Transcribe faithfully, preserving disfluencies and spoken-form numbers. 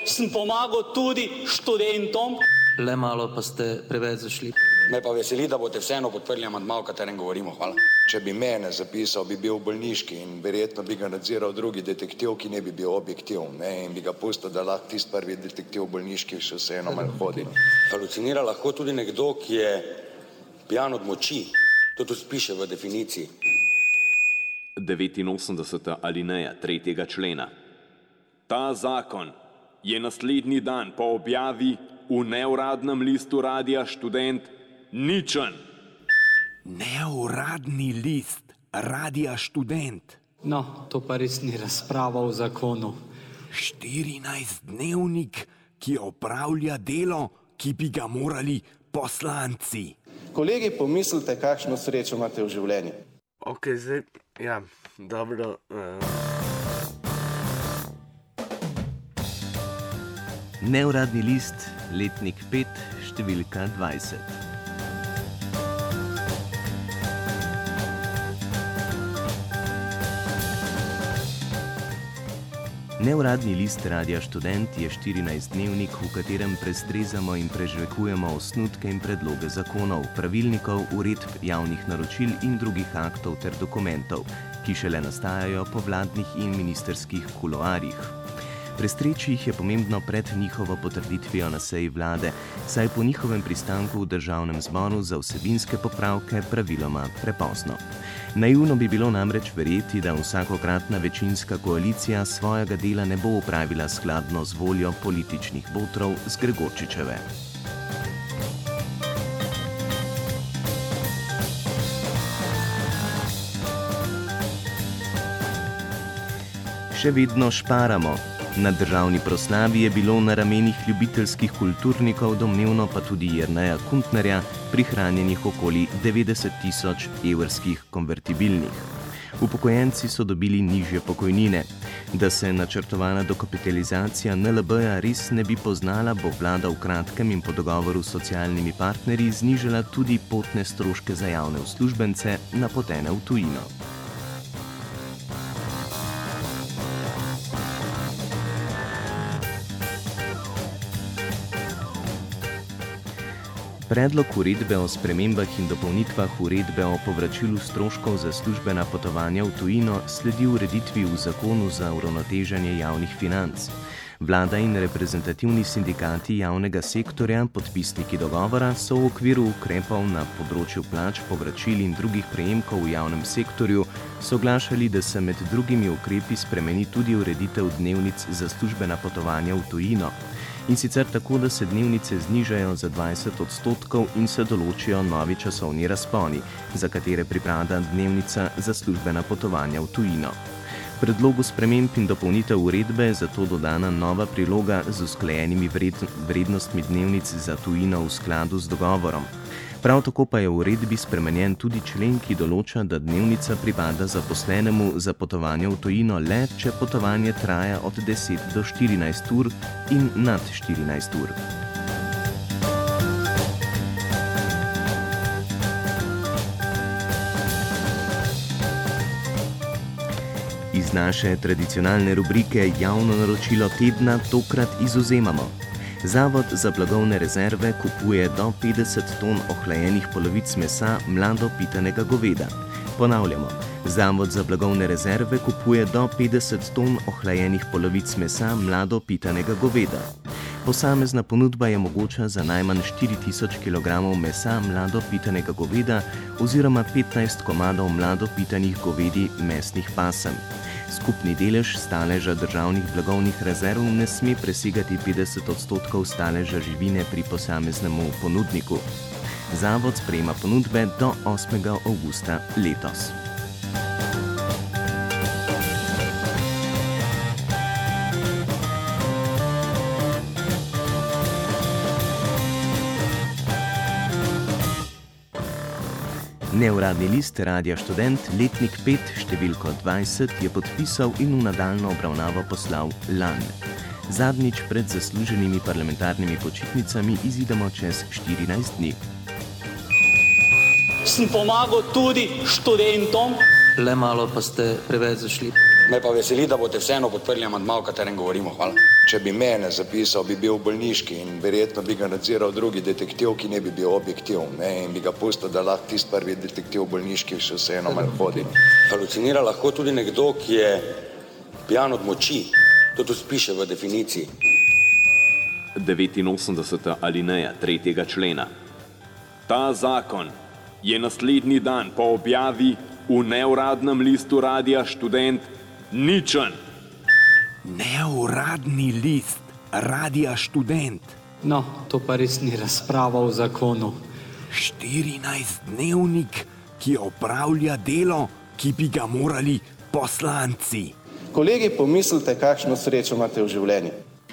Sem pomagal tudi študentom. Le malo pa ste preveč zašli. Me pa veseli, da boste vseeno podprli amandma, o katerem govorimo. Hvala. Če bi mene zapisal, bi bil bolniški in verjetno bi ga nadziral drugi detektiv, ki ne bi bil objektiv, ne, in bi ga pustil, da lahko tisti prvi detektiv bolniški še vseeno malo hodi. Halucinira lahko tudi nekdo, ki je pijan od moči. To tudi piše v definiciji. devetinosemdeseta alineja tretjega člena. Ta zakon je naslednji dan po objavi v neuradnem listu Radia Študent ničen. Neuradni list Radia Študent. No, to pa res ni razprava o zakonu. štirinajstdnevnik, ki opravlja delo, ki bi ga morali poslanci. Kolegi, pomislite, kakšno srečo imate v življenju. Ok, zdaj, ja, dobro. Uh... Neuradni list, letnik pet, številka dvajset. Neuradni list Radia Študent je štirinajstdnevnik, v katerem prestrezamo in prežvekujemo osnutke in predloge zakonov, pravilnikov, uredb, javnih naročil in drugih aktov ter dokumentov, ki šele nastajajo po vladnih in ministerskih kuloarjih. Prestreči jih je pomembno pred njihovo potrditvijo na seji vlade, saj po njihovem pristanku v državnem zboru za vsebinske popravke praviloma prepozno. Naivno bi bilo namreč verjeti, da vsakokratna večinska koalicija svojega dela ne bo opravila skladno z voljo političnih botrov z Gregorčičeve. Še vedno šparamo. Na državni proslavi je bilo na ramenih ljubiteljskih kulturnikov, domnevno pa tudi Jerneja Kuntnerja, prihranjenih okoli devetdeset tisoč evrskih konvertibilnih. Upokojenci so dobili nižje pokojnine. Da se načrtovana dokapitalizacija N L B-ja res ne bi poznala, bo vlada v kratkem in po dogovoru s socialnimi partnerji znižala tudi potne stroške za javne uslužbence napotene v tujino. Predlog uredbe o spremembah in dopolnitvah uredbe o povračilu stroškov za službena potovanja v tujino sledi ureditvi v zakonu za uravnoteženje javnih financ. Vlada in reprezentativni sindikati javnega sektorja, podpisniki dogovora, so v okviru ukrepov na področju plač, povračil in drugih prejemkov v javnem sektorju soglašali, da se med drugimi ukrepi spremeni tudi ureditev dnevnic za službena potovanja v tujino. In sicer tako, da se dnevnice znižajo za dvajset odstotkov in se določijo novi časovni razponi, za katere pripada dnevnica za službena potovanja v tujino. Predlogu sprememb in dopolnitev uredbe je zato dodana nova priloga z usklajenimi vrednostmi dnevnic za tujino v skladu z dogovorom. Prav tako pa je v uredbi spremenjen tudi člen, ki določa, da dnevnica pripada zaposlenemu za potovanje v tujino le, če potovanje traja od deset do štirinajst ur in nad štirinajst ur. Iz naše tradicionalne rubrike Javno naročilo tedna tokrat izvzemamo. Zavod za blagovne rezerve kupuje do petdeset ton ohlajenih polovic mesa mlado pitanega goveda. Ponavljamo, Zavod za blagovne rezerve kupuje do petdeset ton ohlajenih polovic mesa mlado pitanega goveda. Posamezna ponudba je mogoča za najmanj štiri tisoč kilogramov mesa mlado pitanega goveda oziroma petnajst komadov mlado pitanih govedi mesnih pasem. Skupni delež staleža državnih blagovnih rezerv ne sme presegati petdeset odstotkov staleža živine pri posameznemu ponudniku. Zavod sprejema ponudbe do osmega avgusta letos. Neuradni list Radia Študent, letnik pet, številko dvajset, je podpisal in v nadaljnjo obravnavo poslal Lan. Zadnjič pred zasluženimi parlamentarnimi počitnicami izidemo čez štirinajst dni. Sem pomagal tudi študentom. Le malo pa ste preveč zašli. Me pa veseli, da boste vseeno podprli amandma, o katerem govorimo. Hvala. Če bi mene zapisal, bi bil bolniški in verjetno bi ga nadziral drugi detektiv, ki ne bi bil objektiv, ne, in bi ga pustil, da lahko tisti prvi detektiv bolniški še vseeno manj hodi. Halucinira lahko tudi nekdo, ki je pijan od moči. To tu piše v definiciji. devetinosemdeseta alineja tretjega člena. Ta zakon je naslednji dan po objavi v neuradnem listu Radia Študent ničen. Neuradni list Radia Študent. No, to pa res ni razprava o zakonu. štirinajstdnevnik, ki opravlja delo, ki bi ga morali poslanci. Kolegi, pomislite, kakšno srečo imate v življenju.